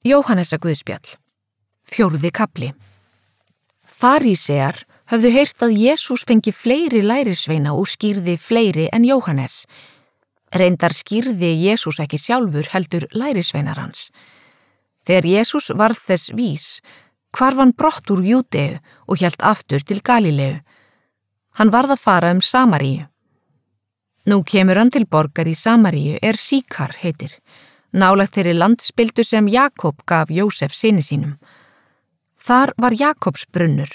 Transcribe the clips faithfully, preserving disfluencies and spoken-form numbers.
Jóhannesarguðspjall, fjórði kafli. Farísear höfðu heyrt að Jesús fengi fleiri lærisveina og skýrði fleiri en Jóhannes. Reyndar skýrði Jesús ekki sjálfur heldur lærisveinar hans. Þegar Jesús varð þess vís, hvarf hann brott úr Júdeu og hélt aftur til Galíleu. Hann varð að fara um Samaríu. Nú kemur hann til borgar í Samaríu er Síkar heitir, nálægt þeirri landspildu sem Jakob gaf Jósef syni sínum. Þar var Jakobs brunnur.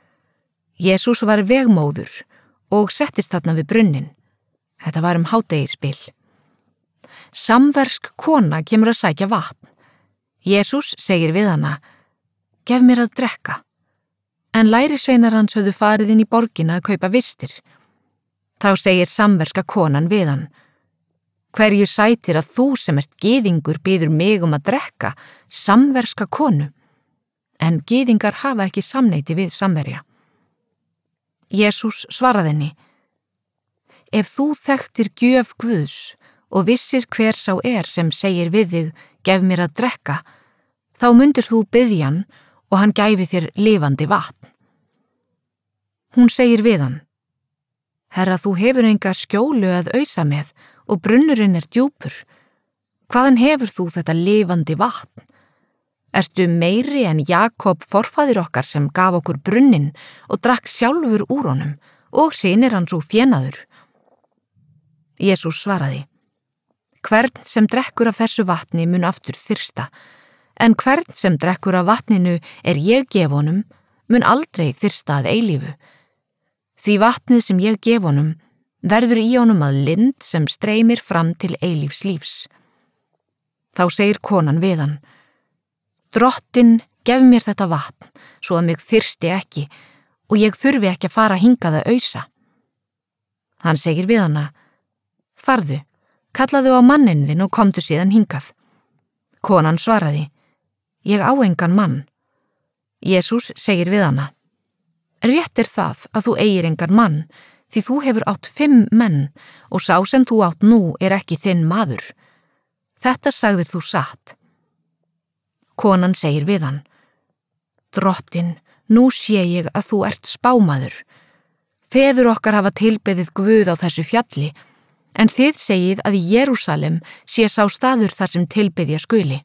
Jesús var vegmóður og settist þarna við brunnin. Þetta var um hádegisbil. Samversk kona kemur að sækja vatn. Jesús segir við hana, gef mér að drekka. En lærisveinar hans höfðu farið inn í borgina að kaupa vistir. Þá segir samverska konan við hann, hverju sætir að þú sem ert gyðingur biður mig um að drekka samverska konu, en gyðingar hafa ekki samneyti við samverja. Jesús svaraði henni, ef þú þekktir gjöf Guðs og vissir hver sá er sem segir við þig, gef mér að drekka, þá mundir þú biðja hann og hann gæfi þér lifandi vatn. Hún segir við hann, herra, þú hefur enga skjólu að ausa með og brunnurinn er djúpur. Hvaðan hefur þú þetta lifandi vatn? Ertu meiri en Jakob forfaðir okkar sem gaf okkur brunnin og drakk sjálfur úr honum og synir hans og fénaður? Jesús svaraði, hvern sem drekkur af þessu vatni mun aftur þyrsta, en hvern sem drekkur af vatninu er ég gef honum mun aldrei þyrsta að eilífu. Því vatnið sem ég gef honum verður í honum að lind sem streymir fram til eilífs lífs. Þá segir konan við hann, Drottinn, gef mér þetta vatn, svo að mig þyrsti ekki og ég þurfi ekki að fara hingað að ausa. Hann segir við hana, farðu, kallaðu á manninn þinn og komdu síðan hingað. Konan svaraði, ég á engan mann. Jesús segir við hana, rétt er það að þú eigir engan mann, því þú hefur átt fimm menn og sá sem þú átt nú er ekki þinn maður. Þetta sagðir þú satt. Konan segir við hann, Drottinn, nú sé ég að þú ert spámaður. Feður okkar hafa tilbeðið Guð á þessu fjalli, en þið segið að í Jerúsalem sé sá staður þar sem tilbeðja skuli.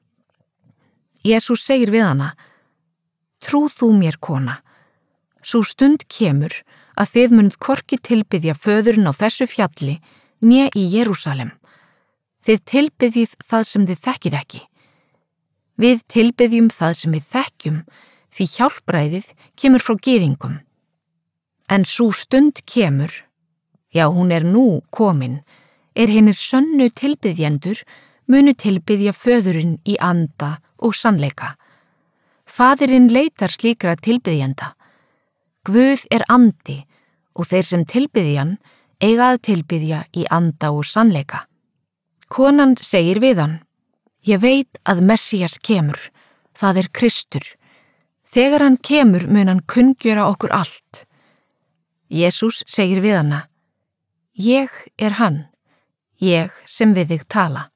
Jesús segir við hana, trú þú mér, kona, sú stund kemur að þið munið hvorki tilbeðja föðurinn á þessu fjalli né í Jerúsalem. Þið tilbeðjið það sem þið þekkið ekki. Við tilbeðjum það sem við þekkjum, því hjálpræðið kemur frá gyðingum. En sú stund kemur, já hún er nú komin, er hinir sönnu tilbeðjendur munu tilbeðja föðurinn í anda og sannleika. Faðirinn leitar slíkra tilbeðjenda. Guð er andi og þeir sem tilbeðja hann eiga að tilbeðja í anda og sannleika. Konan segir við hann, ég veit að Messías kemur, það er Kristur. Þegar hann kemur mun hann kunngjöra okkur allt. Jesús segir við hana, ég er hann, ég sem við þig tala.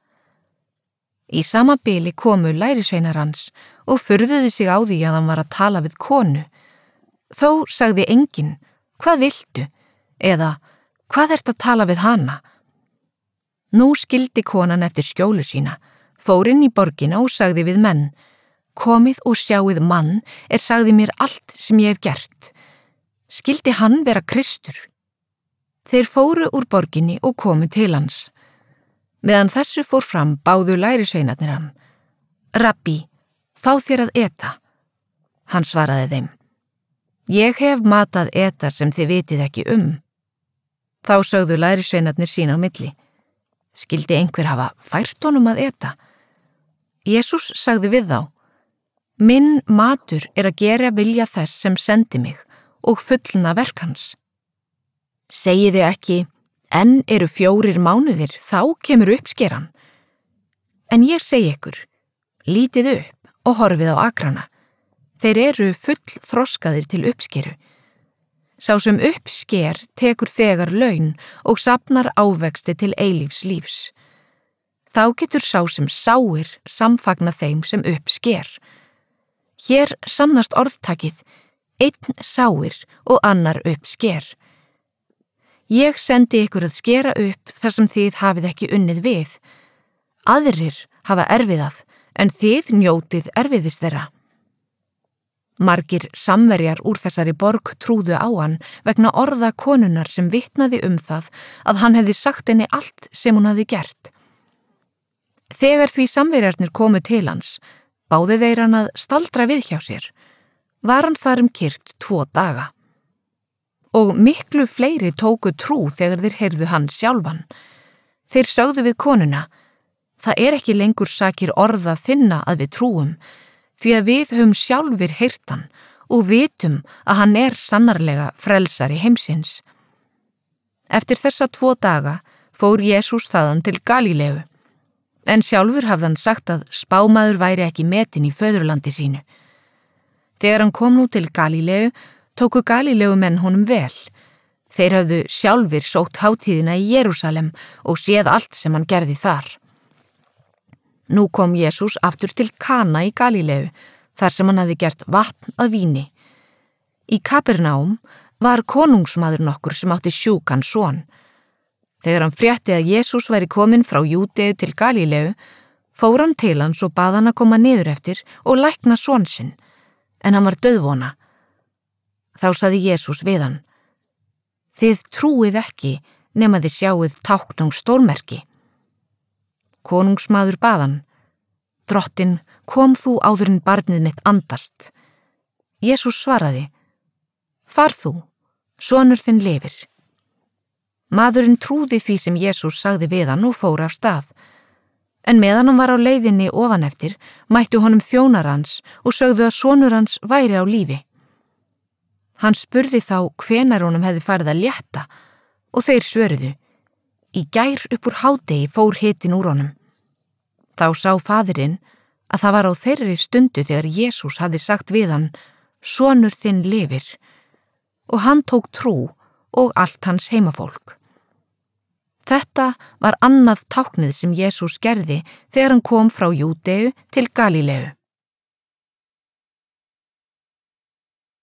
Í sama bili komu lærisveinar hans og furðuðu sig á því að hann var að tala við konu. Þó sagði enginn, hvað viltu? Eða, hvað ert að tala við hana? Nú skildi konan eftir skjólu sína, fór inn í borgina og sagði við menn, komið og sjáið mann er sagði mér allt sem ég hef gert. Skildi hann vera Kristur? Þeir fóru úr borginni og komu til hans. Meðan þessu fór fram báðu lærisveinarnir hann, Rabbi, fá þér að eta. Hann svaraði þeim, ég hef matað eta sem þið vitið ekki um. Þá sögðu lærisveinarnir sín á milli, skildi einhver hafa fært honum að eta? Jesús sagði við þá, minn matur er að gera vilja þess sem sendi mig og fullna verk hans. Segiði ekki, enn eru fjórir mánuðir, þá kemur uppskeran. En ég segi ykkur, lítið upp og horfið á akrana. Þeir eru full þroskaðir til uppskeru. Sá sem uppsker tekur þegar laun og safnar ávexti til eilífs lífs. Þá getur sá sem sáir samfagna þeim sem upp sker. Hér sannast orðtakið, einn sáir og annar upp sker. Ég sendi ykkur að skera upp þar sem þið hafið ekki unnið við. Aðrir hafa erfiðað, en þið njótið erfiðis þeirra. Margir samverjar úr þessari borg trúðu á hann vegna orða konunnar sem vitnaði um það að hann hefði sagt henni allt sem hún hafði gert. Þegar því samverjarnir komu til hans, báðu þeir hann að staldra við hjá sér. Var hann þar um kyrrt tvo daga. Og miklu fleiri tóku trú þegar þeir heyrðu hann sjálfan. Þeir sögðu við konuna, það er ekki lengur sakir orða þinna að við trúum, því að við höfum sjálfir heyrt hann og vitum að hann er sannarlega frelsari heimsins. Eftir þessa tvo daga fór Jesús þaðan til Galíleu, en sjálfur hafði hann sagt að spámaður væri ekki metinn í föðurlandi sínu. Þegar hann kom nú til Galíleu, tóku Galíleu menn honum vel. Þeir höfðu sjálfir sótt hátíðina í Jerúsalem og séð allt sem hann gerði þar. Nú kom Jesús aftur til Kana í Galíleu, þar sem hann hafði gert vatn að víni. Í Kapernaum var konungsmaður nokkur sem átti sjúkan son. Þegar hann frétti að Jesús væri kominn frá Júdeu til Galíleu, fór hann til hans og bað hann að koma niður eftir og lækna son sinn, en hann var dauðvona. Þá sagði Jesús við hann, þið trúið ekki nema þið sjáið tákn og stórmerki. Konungsmaður bað hann, drottinn, kom þú áður en barnið mitt andast. Jesús svaraði, far þú, sonur þinn lifir. Maðurinn trúði því sem Jesús sagði við hann og fór af stað. En meðan hann var á leiðinni ofan eftir, mættu honum þjónar hans og sögðu að sonur hans væri á lífi. Hann spurði þá hvenær honum hefði farið að létta og þeir svöruðu, í gær upp úr hádegi fór hitinn úr honum. Þá sá faðirinn að það var á þeirri stundu þegar Jesús hafði sagt við hann, sonur þinn lifir, og hann tók trú og allt hans heimafólk. Þetta var annað táknið sem Jesús gerði þegar hann kom frá Júdeu til Galíleu.